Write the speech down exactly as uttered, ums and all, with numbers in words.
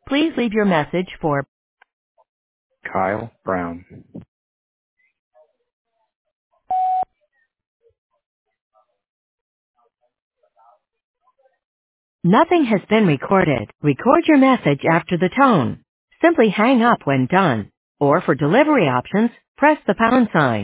Please leave your message for Kyle Brown. Nothing has been recorded. Record your message after the tone. Simply hang up when done. Or for delivery options, press the pound sign.